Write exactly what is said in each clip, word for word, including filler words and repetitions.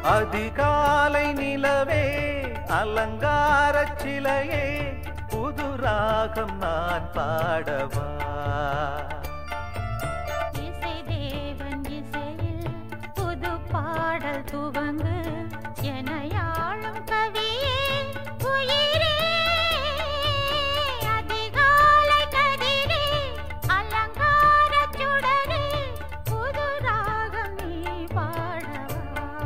அதிகாலை நிலவே அலங்காரச் சிலையே புது ராகம் நான் பாடவா இசை தேவன் இசையில் புது பாடல் துவங்கு என யாழும் கவியே உயிரே அதிகாலை கதிரே அலங்காரச் சுடரே புது ராகம் நீ பாடவா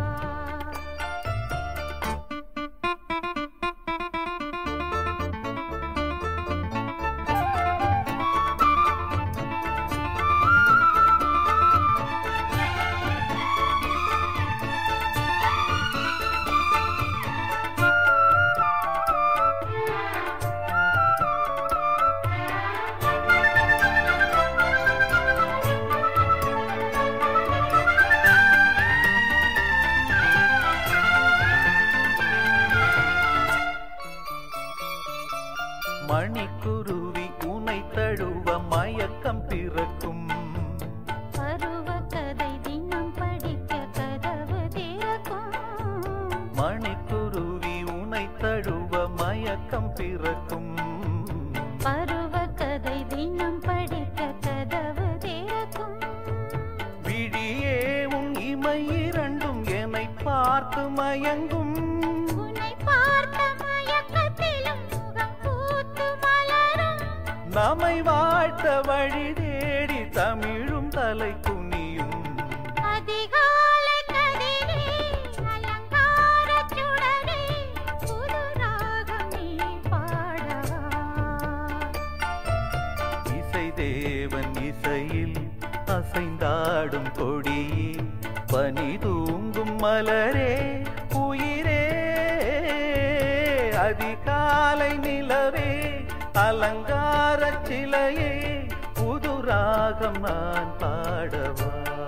மணிக்குருவி உனை தழுவ மயக்கம் பிறக்கும் பருவ கதை தினம் படிக்க கதவு திறக்கும் மணிக்குருவி உனை தழுவ மயக்கம் பிறக்கும் பருவ கதை தினம் படிக்க கதவு திறக்கும் விழியே உன் இமை இரண்டும் என்னை பார்த்து மயங்கும் உன்னை பார்த்த மயக்கத்திலும் முகம் பூத்து மலரும் நம்மை வாழ்த்த வழி தேடி தமிழும் தலை குனியும் அதிகாலை கதிரே அலங்காரச் சுடரே புது ராகம் நீ பாடவா இசை தேவன் இசையில் அசைந்தாடும் கொடியே பனி தூங்கும் மலரே உயிரே அதிகாலை நிலவே அலங்காரச் சிலையே புது ராகம் நான் பாடவா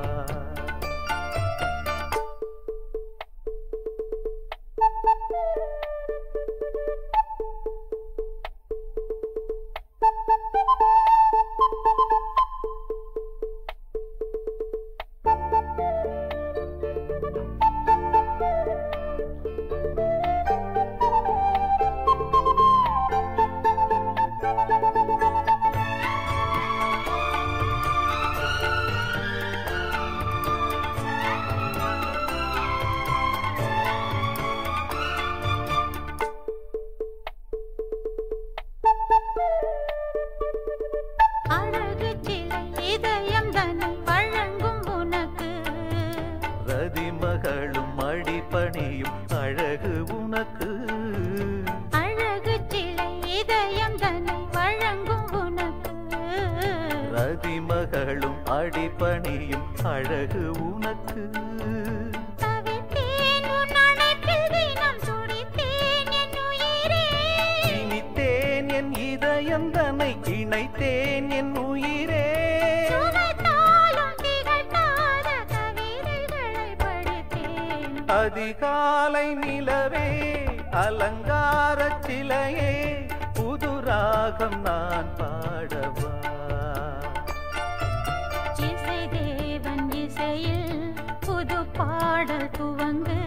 அழகு சிலை இதயம் தன்னை வழங்கும் உனக்கு ரதிமகளும் அடிபணியும் அழகு உனக்கு அழகு சிலை இதயம் தன்னை வழங்கும் உனக்கு ரதிமகளும் அடிபணியும் அழகு உனக்கு தவித்தேன் உன் அணைப்பில் தினம் துடித்தேன் என் உயிரே இனித்தேன் என் இதயம் தன்னை இணைத்தேன் என் உயிரே சுவைத்தாலும் திகட்டாத கவிதைகளை படித்தேன் அதிகாலை நிலவே அலங்காரச் சிலையே புது ராகம் நான் பாடவா இசை தேவன் இசையில் புது பாடல் துவங்கு